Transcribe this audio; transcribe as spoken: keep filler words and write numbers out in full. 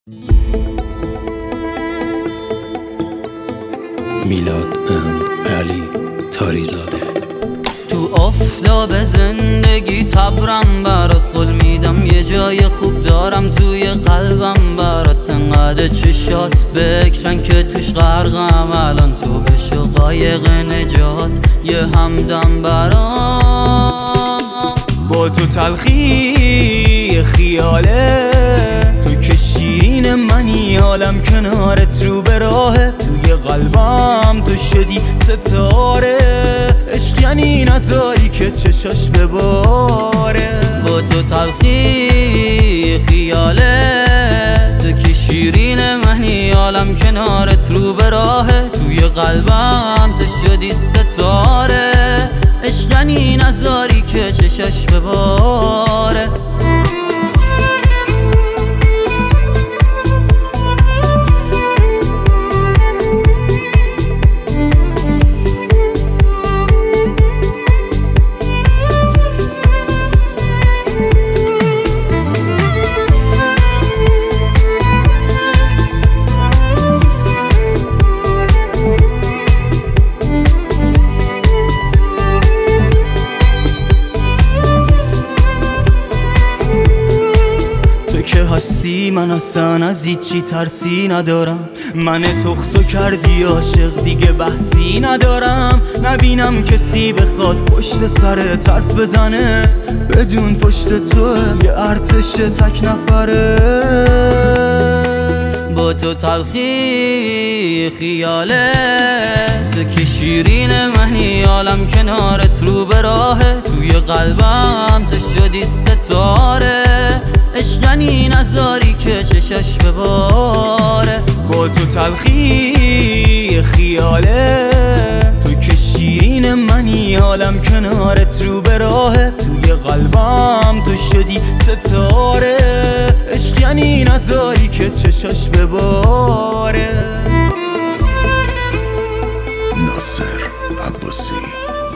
میلاد احمد علی تاریزاده. تو آفتاب زندگی تبرم برات قول میدم، یه جای خوب دارم توی قلبم برات، انقدر چشات بکشن که توش غرقم، الان تو بشو قایق نجات، یه همدم برام. با تو تلخی خیاله، تو که شیرین منی، حالم کنارت رو به راهه، توی قلبم تو شدی ستاره، عشق یعنی نذاری که چشاش بباره. با تو تلخی خیاله، تو که شیرین منی، حالم کنارت رو به راهه، توی قلبم تو شدی ستاره، عشق یعنی نذاری که چشاش بباره. که هستی من اصلا از هیچی ترسی ندارم، من تخصو کردی عاشق دیگه بحثی ندارم، نبینم کسی بخواد پشت سر حرف بزنه، بدون پشت توه یه ارتش تک نفره. با تو تلخی خیاله، تو که شیرین منی، حالم کنارت رو به راهه، توی قلبم تو شدی ستاره، عشق یعنی نذاری که چشاش بباره. با تو تلخی خیاله، تو که شیرین منی، حالم کنارت رو به راهه، توی قلبم تو شدی ستاره، عشق یعنی نذاری که چشاش بباره. ناصر عباسی.